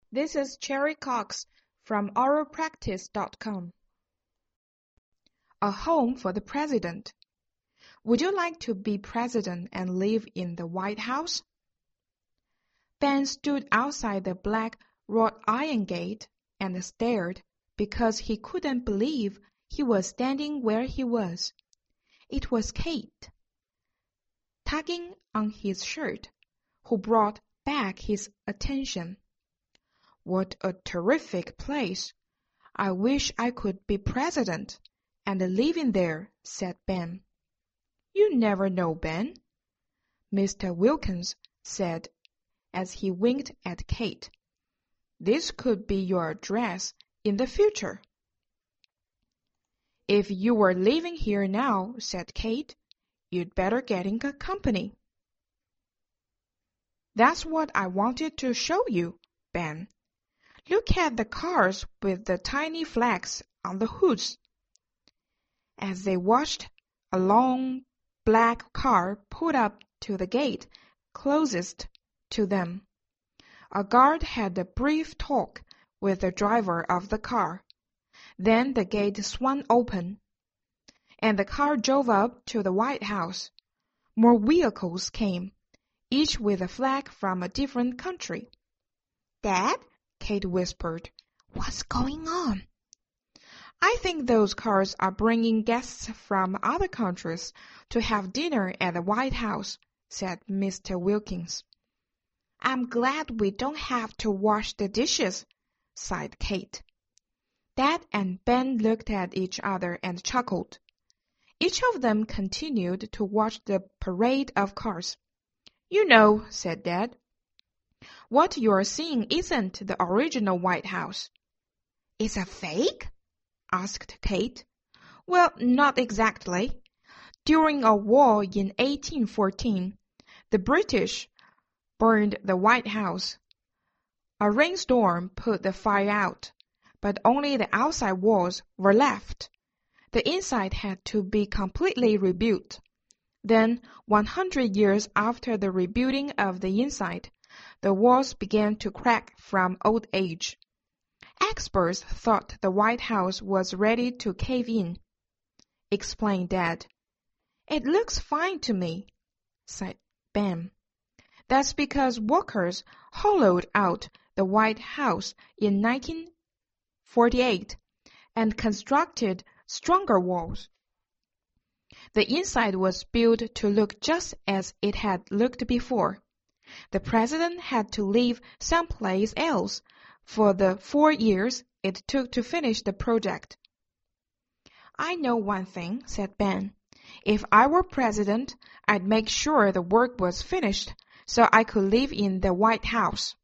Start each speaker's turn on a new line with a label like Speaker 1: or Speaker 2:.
Speaker 1: This is Cherry Cox from oralpractice.com. A home for the president. Would you like to be president and live in the White House? Ben stood outside the black wrought iron gate and stared because he couldn't believe he was standing where he was. It was Kate, tugging on his shirt, who brought back his attention. What a terrific place! I wish I could be president and live in there, said Ben. You never know, Ben, Mr. Wilkins said as he winked at Kate. This could be your address in the future. If you were living here now, said Kate, you'd better get in company. That's what I wanted to show you, Ben. Look at the cars with the tiny flags on the hoods. As they watched, a long black car pulled up to the gate closest to them. A guard had a brief talk with the driver of the car. Then the gate swung open, and the car drove up to the White House. More vehicles came, each with a flag from a different country. Dad, Kate whispered, what's going on? I think those cars are bringing guests from other countries to have dinner at the White House, said Mr. Wilkins. I'm glad we don't have to wash the dishes, sighed Kate. Dad and Ben looked at each other and chuckled. Each of them continued to watch the parade of cars. You know, said Dad, what you're seeing isn't the original White House. It's a fake? Asked Kate. Well, not exactly. During a war in 1814, the British burned the White House. A rainstorm put the fire out, but only the outside walls were left. The inside had to be completely rebuilt. Then, 100 years after the rebuilding of the inside, the walls began to crack from old age. Experts thought the White House was ready to cave in, explained Dad. It looks fine to me, said Ben. That's because workers hollowed out the White House in 1948 and constructed stronger walls. The inside was built to look just as it had looked before. The president had to live someplace else for the 4 years it took to finish the project. I know one thing, said Ben. If I were president, I'd make sure the work was finished so I could live in the White House.